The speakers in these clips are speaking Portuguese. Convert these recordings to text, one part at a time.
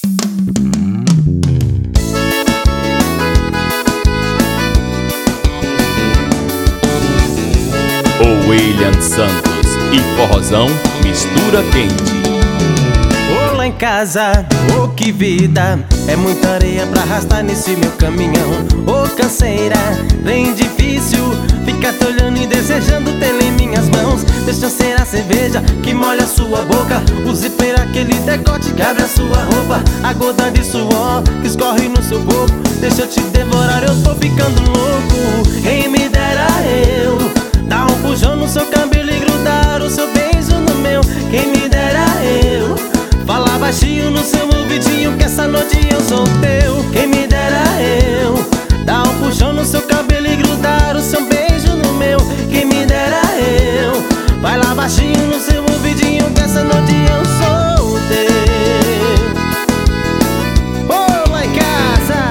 O William Santos e forrozão mistura quente. Ô, lá em casa, ô, que vida, é muita areia pra arrastar nesse meu caminhão. Ô, canseira, bem difícil ficar te olhando e desejando tê-la em minhas mãos. Deixa eu ser a cerveja que molha a sua boca, o zíper aquele decote que abre a sua roupa, a gota de suor que escorre no seu corpo. Deixa eu te devorar, eu tô ficando louco. Quem me dera eu dar um puxão no seu cabelo e grudar o seu beijo no meu. Quem me dera eu falar baixinho no seu ouvidinho que essa noite eu sou teu. Quem me dera eu dar um puxão no seu cabelo e grudar o seu beijo no meu. Quem me dera eu falar baixinho no seu ouvidinho que essa noite eu sou teu. Oh, lá em casa.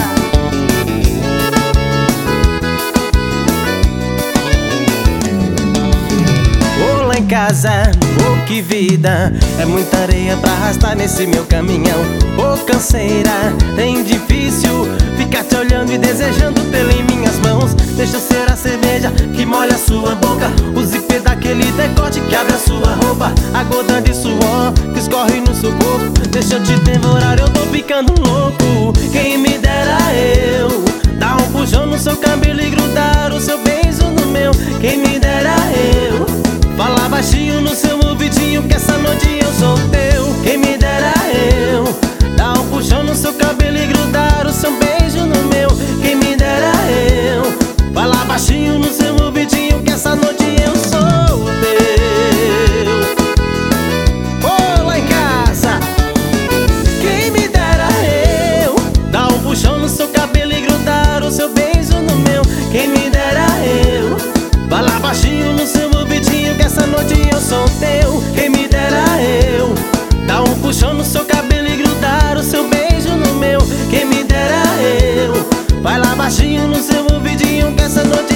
Oh, lá em casa, oh, que vida, é muita areia pra arrastar nesse meu caminhão. Oh, canseira, tem difícil ficar te olhando e desejando tê-la em minhas mãos. Deixa eu ser a cerveja que molha a sua boca, o zíper daquele decote que abre a sua roupa, a gota de suor que escorre no seu corpo. Deixa eu te devorar, eu tô ficando louco. Quem me dera eu dar um puxão no seu cabelo e grudar o seu beijo no meu. Quem me dera eu falar baixinho no seu ouvidinho que essa noite eu sou teu. Quem me dera eu dar um puxão no seu cabelo e grudar o seu beijo no meu. Quem me dera eu falar baixinho no seu ouvidinho que essa noite eu sou teu. Oh, lá em casa. Quem me dera eu dar um puxão no seu cabelo e grudar o seu beijo no meu. Quem me dera eu falar baixinho no seu ouvidinho que essa noite eu sou teu. Quem me dera eu dar um puxão no seu cabelo e grudar o seu beijo no meu. Quem me dera eu falar baixinho no seu ouvidinho que essa noite